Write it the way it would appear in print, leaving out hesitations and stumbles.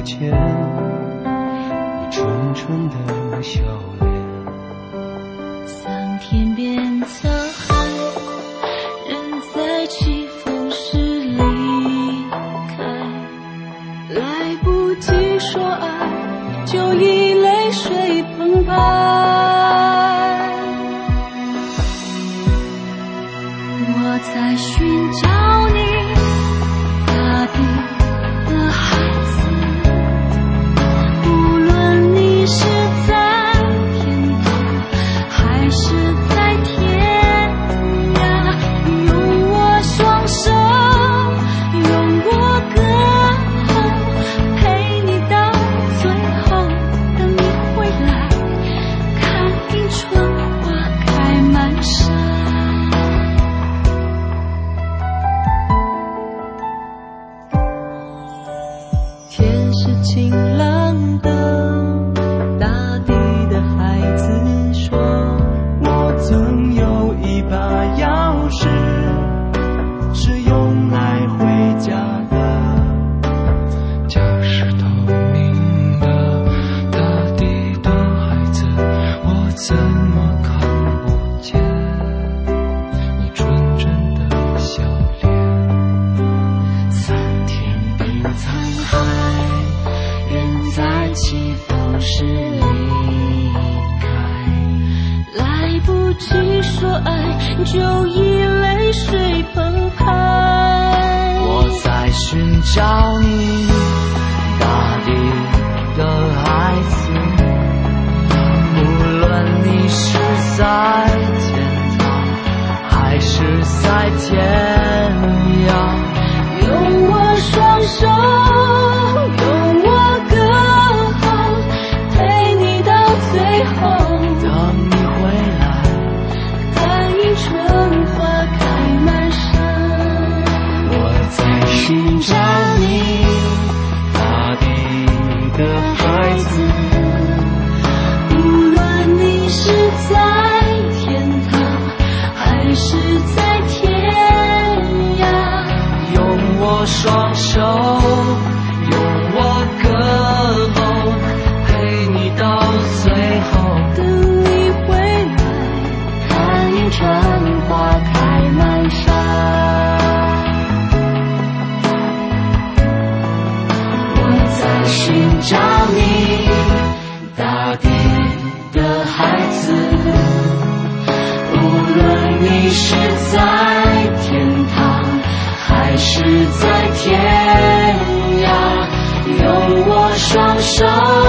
不见你纯纯的笑脸。 桑田边沧海，人在起风时离开，来不及说爱，就已泪水澎湃。我在寻找你，大地的孩子，无论你是在天堂还是在天涯，用我双手，用我歌喉，陪你到最后，等你回来，看迎春花开满山。天是晴朗的，大地的孩子说， 我曾有一把钥匙，是用来回家的。家是透明的，大地的孩子，我怎么看不见你纯真的笑脸？ 桑田边沧海，人在起风时离开，来不及说爱，就已泪水澎湃。 我在寻找你，大地的孩子，无论你是在天堂还是在天涯， 用我双手，用我歌喉，陪你到最后， 等你回来， 看迎春花开满山。 我在寻找你，大地的孩子， 无论你是在天堂还是在天涯， 用我双手，用我歌喉，陪你到最后， 等你回来，看迎春花开满山。 我在寻找你，大地的孩子，无论你是在天堂还是在天涯，用我双手。